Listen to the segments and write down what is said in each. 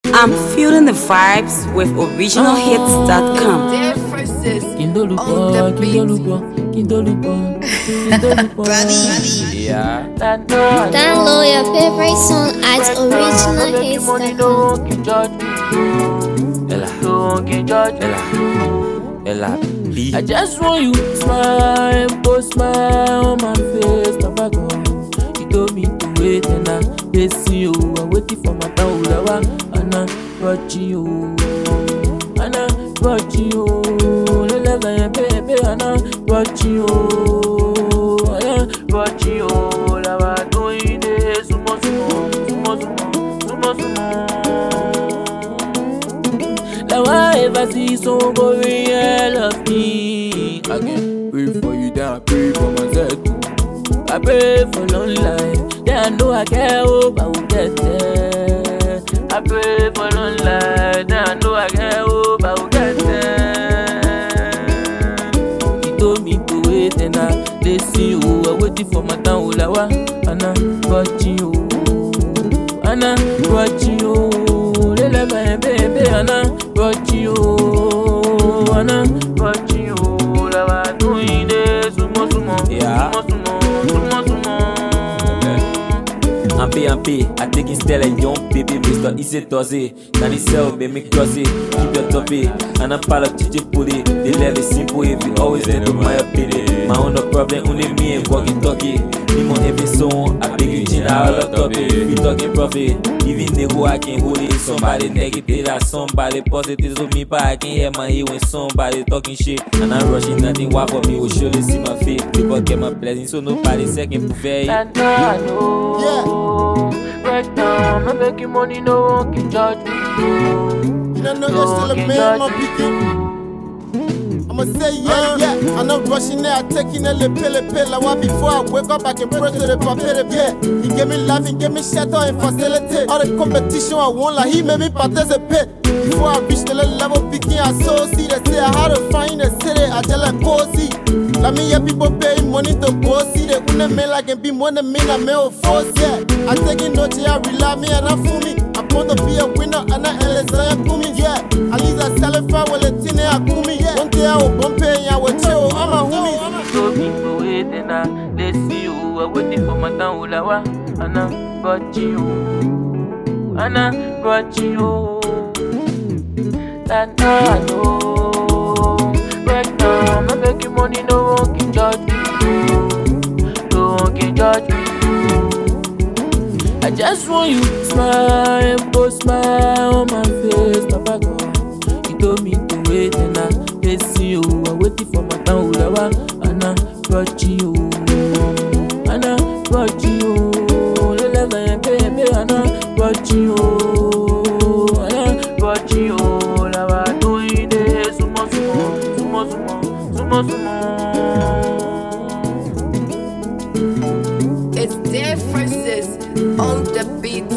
I'm feeling the vibes with originalhits.com. Download your favorite song at originalhits.com. I just want you to smile and put smile on my face, Papa God. You told me to wait and I see you. I'm waiting for my town, and I'm watching you. And I'm watching you. Baby, and I'm watching you. And I'm watching you. I'm doing this, sumo. Now I ever see somebody love me. I can pray for you, then I pray for myself too. I pray for long life, then I know I can hope I will get there. I pray for long life, then I know I can hope I will get there. He told me to wait and they see you. I'm waiting for my town, and I'm watching you. And I'm watching you. Baby, and I'm watching you. And I'm watching you. I'm doing this, sumo. MP, I take instead a young baby, Mr. Easy does it. Can he sell, make me cross it, keep your topic. And I'm part of Chichi Puri. They let it simple if you always let to my opinion. My own problem, only me and walking talkie. Me on every song, I beg you, Gina, all the topic. We talking profit, even the who I can hold it. Somebody negative, that somebody positive. So me, but I can hear my ear when somebody talking shit. And I'm rushing, nothing why for me will surely see my face. People get my blessing, so nobody second prefer it. I know. Right now, I'm making money, no one can judge me. You don't know you're still a man, my pikin. I'ma say yeah. I'm not rushing there, I'm taking a little pill. Like before I wake up, I can pray to the papere. Yeah, he gave me life, he gave me shelter and facility. All the competition I won, like he made me participate. Before I reach the level picking, I saw see they say I had to find the city. I just like posy. Let me hear people pay money to go see the one man like and be more than me, I'm a force, yeah. I take it note, I rely me and I fool me. I want to be a winner and I LSI me, yeah. At least I sell it for Valentine, I cool me, yeah. One day I will bump it, I will chill, I'm a homie. So me to wait and they see you. I'm waiting for my town, and I'm watching you. And I'm watching you. And I know. Right now, I'm making money, no one can judge me. No one can judge me. I just want you to smile and put smile on my face, Papa God. You told me to wait and they see you. I'm waiting for my town, and I'm watching you. And I'm watching you. Baby, and I'm watching you. And I'm watching you. I'm doing this, sumo. It's differences on the beat.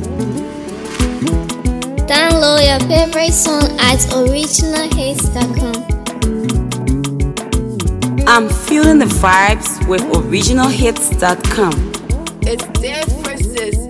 Download your favorite song at originalhits.com. I'm feeling the vibes with originalhits.com. It's differences